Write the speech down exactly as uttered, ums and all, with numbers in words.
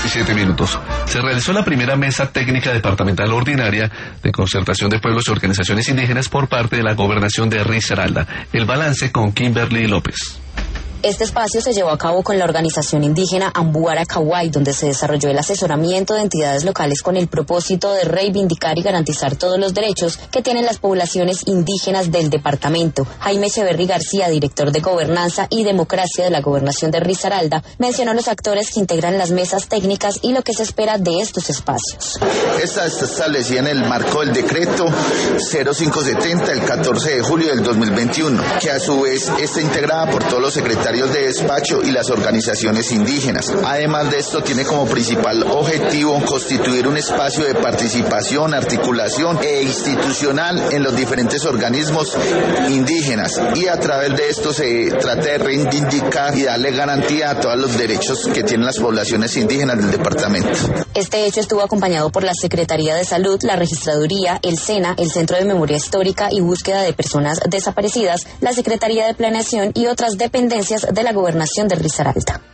diecisiete minutos. Se realizó la primera mesa técnica departamental ordinaria de concertación de pueblos y organizaciones indígenas por parte de la gobernación de Risaralda. El balance con Kimberly López. Este espacio se llevó a cabo con la organización indígena Ambuara Kawai, donde se desarrolló el asesoramiento de entidades locales con el propósito de reivindicar y garantizar todos los derechos que tienen las poblaciones indígenas del departamento. Jaime Echeverry García, director de Gobernanza y Democracia de la Gobernación de Risaralda, mencionó los actores que integran las mesas técnicas y lo que se espera de estos espacios. Esta está establecida en el marco del decreto cero cinco setenta el catorce de julio del dos mil veintiuno, que a su vez está integrada por todos los secretarios de despacho y las organizaciones indígenas. Además de esto, tiene como principal objetivo constituir un espacio de participación, articulación e institucional en los diferentes organismos indígenas, y a través de esto se trata de reivindicar y darle garantía a todos los derechos que tienen las poblaciones indígenas del departamento. Este hecho estuvo acompañado por la Secretaría de Salud, la Registraduría, el SENA, el Centro de Memoria Histórica y Búsqueda de Personas Desaparecidas, la Secretaría de Planeación y otras dependencias de la Gobernación de Risaralda.